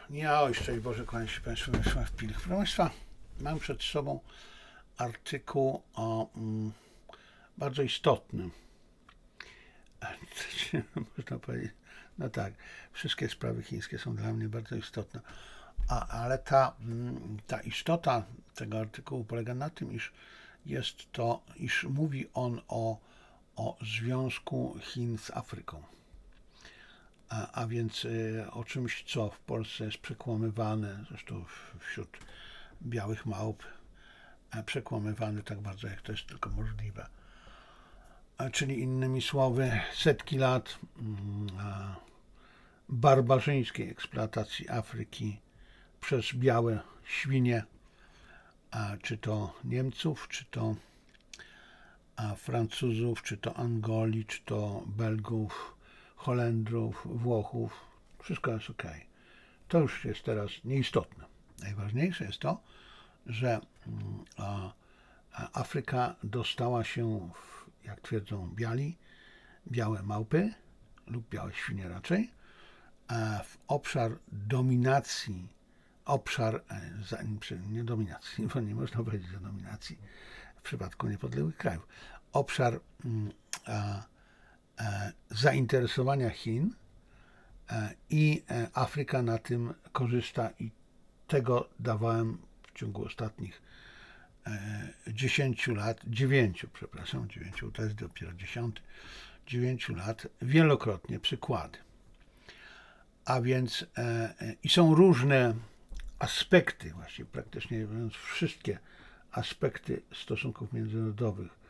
Ja, szczęść Boże, kłaniam się Państwu w pilnych. Proszę Państwa, mam przed sobą artykuł o bardzo istotnym. Można powiedzieć, no tak, wszystkie sprawy chińskie są dla mnie bardzo istotne, ale ta istota tego artykułu polega na tym, iż mówi on o związku Chin z Afryką. A więc o czymś, co w Polsce jest przekłamywane, zresztą wśród białych małp, przekłamywane tak bardzo, jak to jest tylko możliwe. Czyli innymi słowy, setki lat barbarzyńskiej eksploatacji Afryki przez białe świnie, czy to Niemców, czy to Francuzów, czy to Angolii, czy to Belgów, Holendrów, Włochów, wszystko jest ok. To już jest teraz nieistotne. Najważniejsze jest to, że Afryka dostała się, jak twierdzą białe małpy lub białe świnie raczej, w obszar dominacji, nie dominacji, bo nie można powiedzieć o dominacji w przypadku niepodległych krajów, obszar zainteresowania Chin i Afryka na tym korzysta i tego dawałem w ciągu ostatnich 9 lat, to jest dopiero 10, 9 lat, wielokrotnie przykłady. A więc i są różne aspekty, właściwie praktycznie mówiąc wszystkie aspekty stosunków międzynarodowych,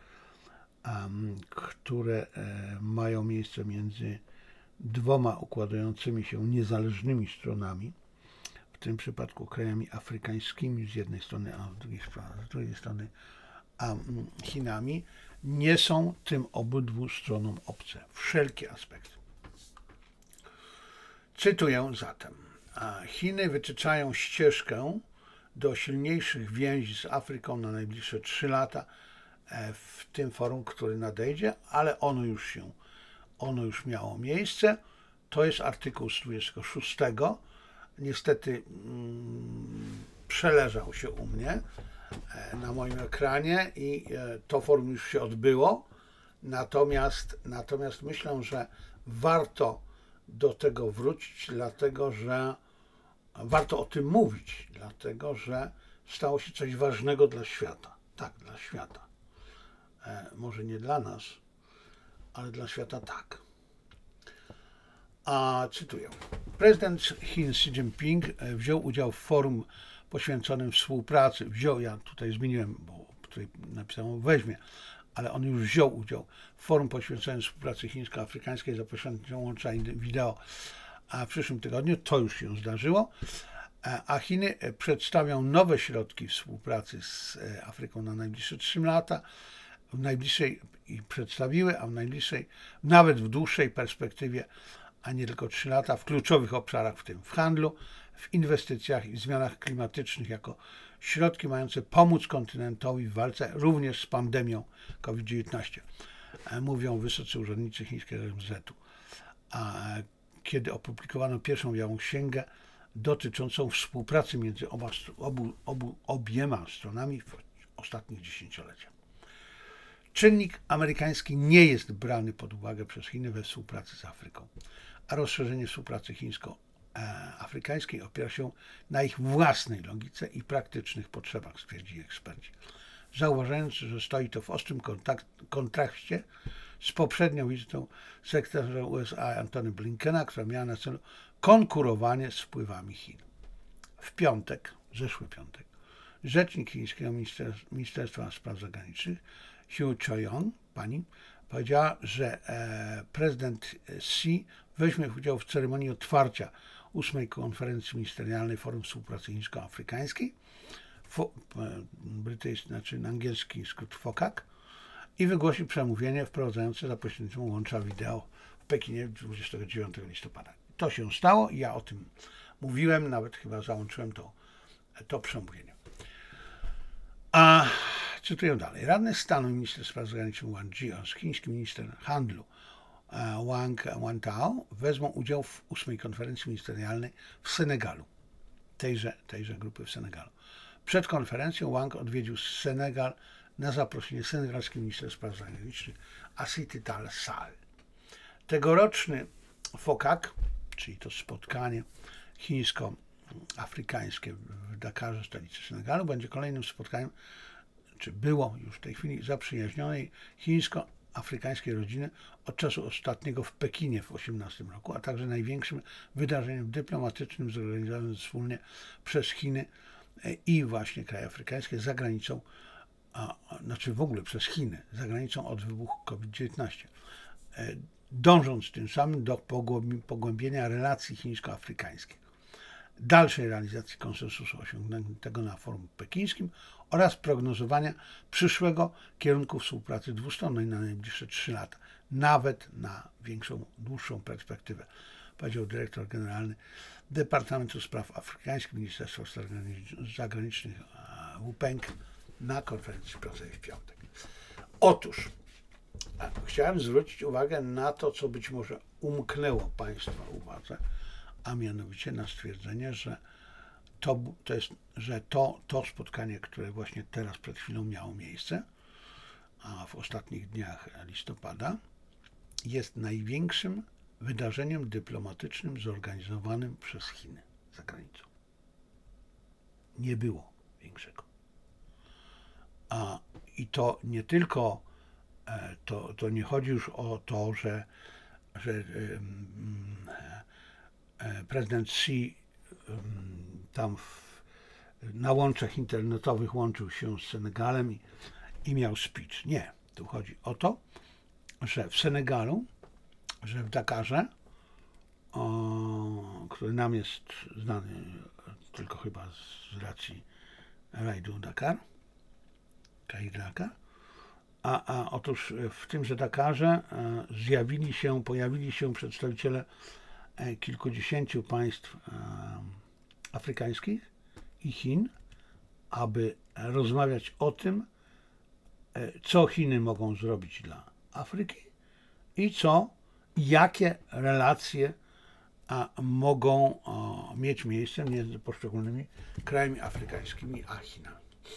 które mają miejsce między dwoma układającymi się niezależnymi stronami, w tym przypadku krajami afrykańskimi z jednej strony, a z drugiej strony Chinami, nie są tym obydwu stronom obce. Wszelkie aspekty. Cytuję zatem. Chiny wytyczają ścieżkę do silniejszych więzi z Afryką na najbliższe 3 lata w tym forum, który nadejdzie, ale ono już miało miejsce. To jest artykuł z 26. Niestety przeleżał się u mnie na moim ekranie i to forum już się odbyło. Natomiast myślę, że warto do tego wrócić, dlatego że warto o tym mówić, dlatego że stało się coś ważnego dla świata. Tak, dla świata. Może nie dla nas, ale dla świata tak. Cytuję. Prezydent Chin Xi Jinping wziął udział w forum poświęconym współpracy. Ja tutaj zmieniłem, bo tutaj napisałem weźmie, ale on już wziął udział w forum poświęconym współpracy chińsko-afrykańskiej za pośrednictwem łącza wideo w przyszłym tygodniu. To już się zdarzyło. A Chiny przedstawią nowe środki współpracy z Afryką na najbliższe 3 lata. W najbliższej nawet w dłuższej perspektywie, a nie tylko 3 lata, w kluczowych obszarach, w tym w handlu, w inwestycjach i zmianach klimatycznych, jako środki mające pomóc kontynentowi w walce również z pandemią COVID-19, mówią wysocy urzędnicy chińskiego MSZ-u. Kiedy opublikowano pierwszą białą księgę dotyczącą współpracy między obiema stronami w ostatnich dziesięcioleciach. Czynnik amerykański nie jest brany pod uwagę przez Chiny we współpracy z Afryką, a rozszerzenie współpracy chińsko-afrykańskiej opiera się na ich własnej logice i praktycznych potrzebach, stwierdzili eksperci. Zauważając, że stoi to w ostrym kontraście z poprzednią wizytą sekretarza USA Antony Blinkena, która miała na celu konkurowanie z wpływami Chin. Zeszły piątek, rzecznik chińskiego Ministerstwa Spraw Zagranicznych Hu Chunying, powiedziała, że prezydent Xi weźmie udział w ceremonii otwarcia 8. konferencji ministerialnej Forum Współpracy Chińsko-Afrykańskiej, na angielski skrót FOCAC, i wygłosi przemówienie wprowadzające za pośrednictwem łącza wideo w Pekinie 29 listopada. To się stało i ja o tym mówiłem, nawet chyba załączyłem to przemówienie. Cytuję dalej. Radny stanu minister spraw zagranicznych Wang Yi oraz chiński minister handlu Wang Wentao wezmą udział w 8. konferencji ministerialnej w Senegalu tejże grupy w Senegalu. Przed konferencją Wang odwiedził Senegal na zaproszenie senegalskiego ministra spraw zagranicznych Aissata Tall Sall. Tegoroczny FOCAC, czyli to spotkanie chińsko-afrykańskie w Dakarze, stolicy Senegalu, będzie kolejnym spotkaniem, czy było już w tej chwili, zaprzyjaźnionej chińsko-afrykańskiej rodziny od czasu ostatniego w Pekinie w 2018 roku, a także największym wydarzeniem dyplomatycznym zorganizowanym wspólnie przez Chiny i właśnie kraje afrykańskie za granicą, znaczy w ogóle przez Chiny, za granicą od wybuchu COVID-19. Dążąc tym samym do pogłębienia relacji chińsko-afrykańskich, dalszej realizacji konsensusu osiągniętego na forum pekińskim oraz prognozowania przyszłego kierunku współpracy dwustronnej na najbliższe 3 lata, nawet na większą, dłuższą perspektywę, powiedział dyrektor generalny Departamentu Spraw Afrykańskich Ministerstwa Spraw Zagranicznych Wu Peng na konferencji prasowej w piątek. Otóż chciałem zwrócić uwagę na to, co być może umknęło Państwa uwadze, a mianowicie na stwierdzenie, że to spotkanie, które właśnie teraz przed chwilą miało miejsce, a w ostatnich dniach listopada, jest największym wydarzeniem dyplomatycznym zorganizowanym przez Chiny za granicą. Nie było większego. I to nie tylko, to nie chodzi już o to, że prezydent Xi tam na łączach internetowych łączył się z Senegalem i miał speech. Nie. Tu chodzi o to, że w Senegalu, że w Dakarze, który nam jest znany tylko chyba z racji rajdu Dakar, Dakar, otóż w tymże Dakarze pojawili się przedstawiciele kilkudziesięciu państw afrykańskich i Chin, aby rozmawiać o tym, co Chiny mogą zrobić dla Afryki i jakie relacje mogą mieć miejsce między poszczególnymi krajami afrykańskimi a Chinami.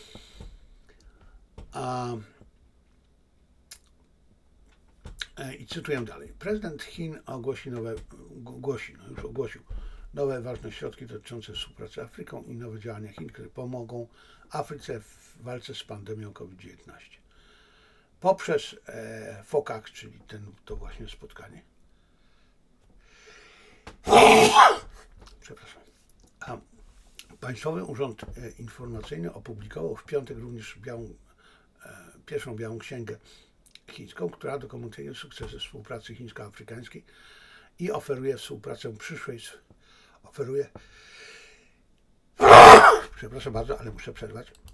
I cytuję dalej. Prezydent Chin ogłosił nowe ważne środki dotyczące współpracy z Afryką i nowe działania Chin, które pomogą Afryce w walce z pandemią COVID-19. Poprzez FOCAC, czyli to właśnie spotkanie. Przepraszam. Państwowy Urząd Informacyjny opublikował w piątek również pierwszą białą księgę chińską, która dokumentuje sukcesy współpracy chińsko-afrykańskiej i oferuje współpracę przepraszam bardzo, ale muszę przerwać.